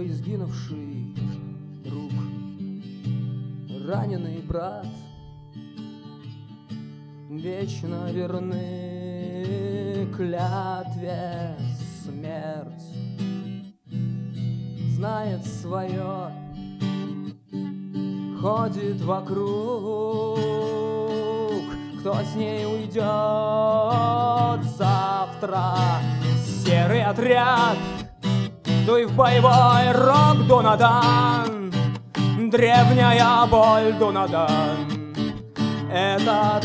твой сгинувший друг, раненый брат, вечно верны клятве смерть, знает свое, ходит вокруг. Кто с ней уйдет завтра? Серый отряд, дуй в боевой рог, Дунадан, древняя боль, Дунадан, это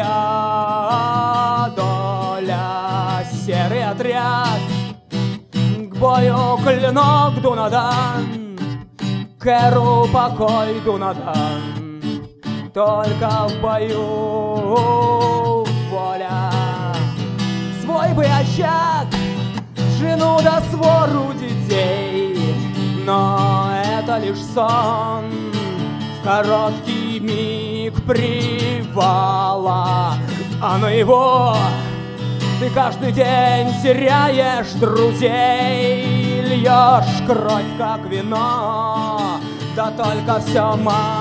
твоя доля. Серый отряд, к бою клинок, Дунадан, к эру покой, Дунадан, только в бою воля. Свой бы очаг, жену да свору детей, но это лишь сон, в короткий миг привала, а на его ты каждый день теряешь друзей, льешь кровь, как вино, да только все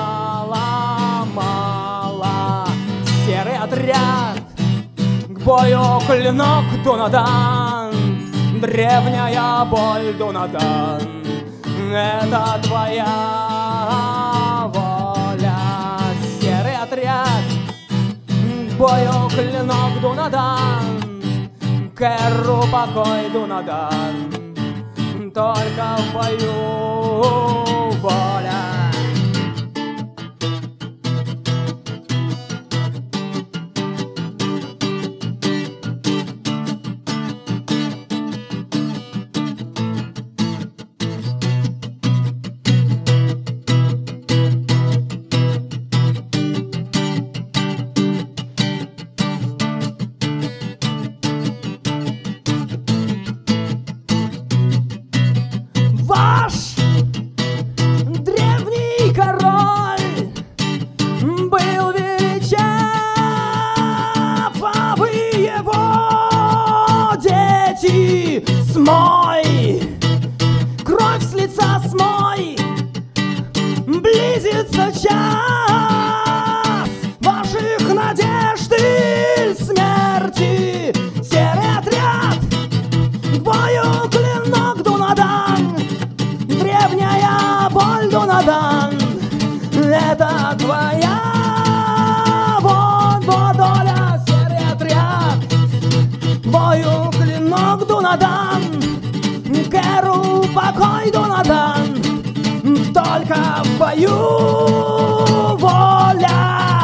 мало. Серый отряд, к бою клинок, Дунадан, древняя боль, Дунадан, это твоя воля. Серый отряд, к бою клинок, Дунадан, к эру покой, Дунадан, только в бою воля. Ваш древний король был величав, а вы его дети. Смой, кровь с лица смой, близится час ваших надежд и смерти. Серый отряд, к бою клинок, Дунадан, древняя боль, Дунадан, это твоя доля. Серый отряд, к бою клинок, Дунадан, к эру покой, Дунадан, только в бою воля.